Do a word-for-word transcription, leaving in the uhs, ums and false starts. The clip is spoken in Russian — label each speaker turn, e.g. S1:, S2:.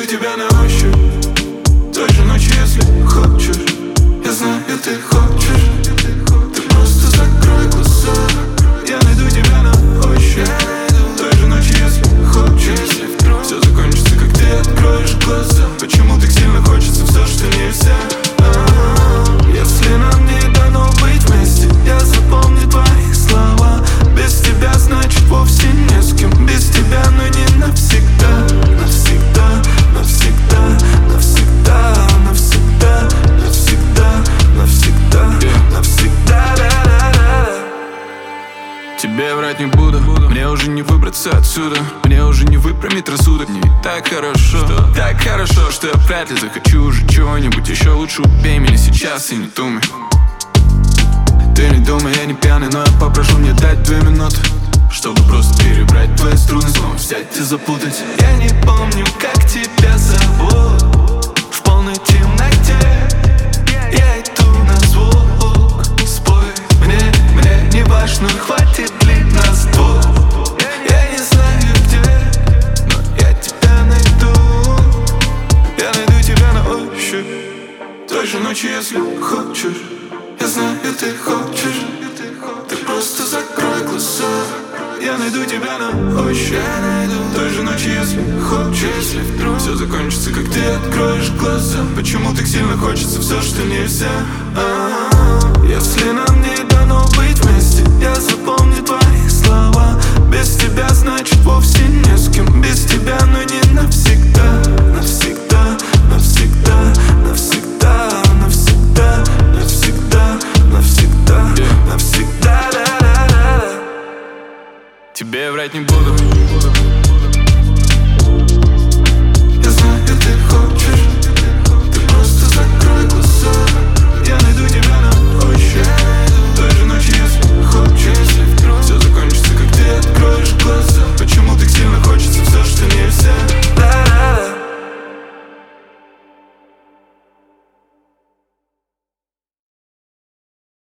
S1: тебя на ощупь той же ночи, если хочешь. Я знаю, ты хочешь. Ты просто закрой глаза. Я найду тебя на ощупь той же ночи, если хочешь. Все закончится, как ты откроешь глаза. Почему так сильно хочется все, что нельзя? А-а-а. Если нам не дано быть вместе, я запомню твои слова. Без тебя, значит, вовсе не с кем. Без тебя, но не навсегда. Навсегда, навсегда, навсегда, навсегда, навсегда, навсегда, навсегда, да-да-да. Тебе врать не буду, мне уже не выбраться отсюда. Мне уже не выпрямить рассудок. Не так хорошо, что? Так хорошо, что я вряд ли захочу уже чего-нибудь. Еще лучше убей меня сейчас и не думай. Ты не думай, я не пьяный, но я попрошу мне дать две минуты, чтобы просто перебрать твои струны, снова взять и запутать. Я не помню, как тебя зовут. В полной темноте я иду на звук. Спой мне, мне не важно, хватит ли нас двух. Я не знаю где, но я тебя найду. Я найду тебя на ощупь той же ночи, если хочешь. Я знаю, ты хочешь. Ты просто закрой глаза. Я найду тебя на ощупь той же ночи, если хочешь. Если вдруг все закончится, как ты откроешь глаза. Почему так сильно хочется все, что нельзя? А-а-а. Если нам не дано быть вместе, я запомню твои слова. Без тебя, значит, вовсе не с кем. Без тебя, но не навсегда. Навсегда, навсегда, навсегда, навсегда, навсегда, навсегда, навсегда, да-да-да. Тебе врать не буду.